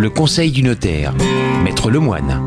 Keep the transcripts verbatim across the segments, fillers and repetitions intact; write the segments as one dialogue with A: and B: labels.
A: Le conseil du notaire, Maître Lemoine.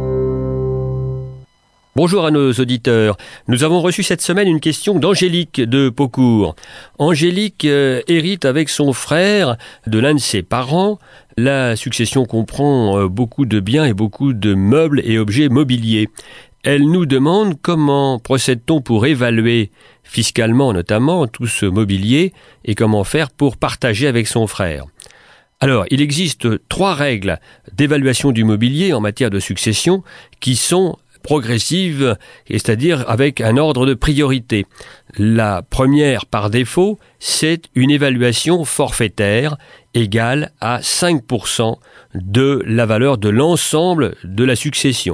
B: Bonjour à nos auditeurs. Nous avons reçu cette semaine une question d'Angélique de Paucourt. Angélique euh, hérite avec son frère de l'un de ses parents. La succession comprend euh, beaucoup de biens et beaucoup de meubles et objets mobiliers. Elle nous demande comment procède-t-on pour évaluer fiscalement notamment tout ce mobilier et comment faire pour partager avec son frère. Alors, il existe trois règles d'évaluation du mobilier en matière de succession qui sont progressives, c'est-à-dire avec un ordre de priorité. La première, par défaut, c'est une évaluation forfaitaire égale à cinq pour cent de la valeur de l'ensemble de la succession.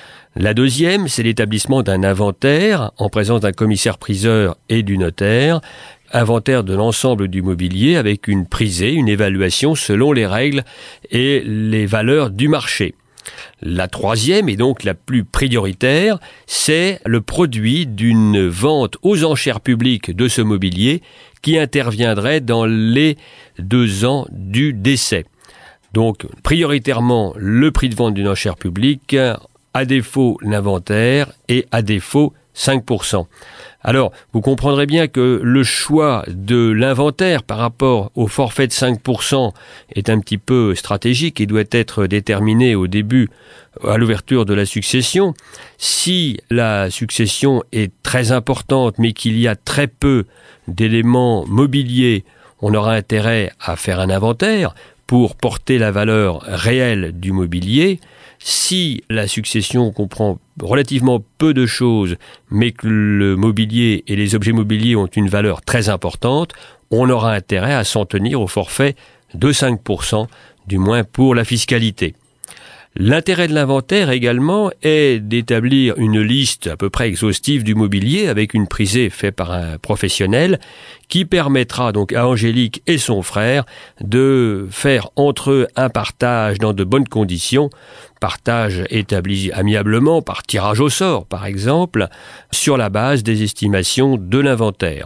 B: La deuxième, c'est l'établissement d'un inventaire en présence d'un commissaire-priseur et du notaire, inventaire de l'ensemble du mobilier avec une prisée, une évaluation selon les règles et les valeurs du marché. La troisième, et donc la plus prioritaire, c'est le produit d'une vente aux enchères publiques de ce mobilier qui interviendrait dans les deux ans du décès. Donc, prioritairement, le prix de vente d'une enchère publique, à défaut l'inventaire et à défaut cinq pour cent. Alors, vous comprendrez bien que le choix de l'inventaire par rapport au forfait de cinq pour cent est un petit peu stratégique et doit être déterminé au début, à l'ouverture de la succession. Si la succession est très importante mais qu'il y a très peu d'éléments mobiliers, on aura intérêt à faire un inventaire pour porter la valeur réelle du mobilier. Si la succession comprend relativement peu de choses, mais que le mobilier et les objets mobiliers ont une valeur très importante, on aura intérêt à s'en tenir au forfait de cinq pour cent, du moins pour la fiscalité. L'intérêt de l'inventaire également est d'établir une liste à peu près exhaustive du mobilier avec une prisée faite par un professionnel qui permettra donc à Angélique et son frère de faire entre eux un partage dans de bonnes conditions, partage établi amiablement par tirage au sort par exemple, sur la base des estimations de l'inventaire.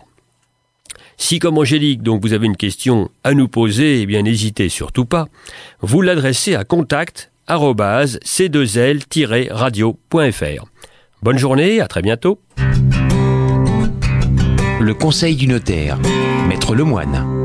B: Si comme Angélique, donc vous avez une question à nous poser, eh bien n'hésitez surtout pas, vous l'adressez à contact arobase c deux l tiret radio point f r. Bonne journée, à très bientôt.
A: Le conseil du notaire, Maître Lemoine.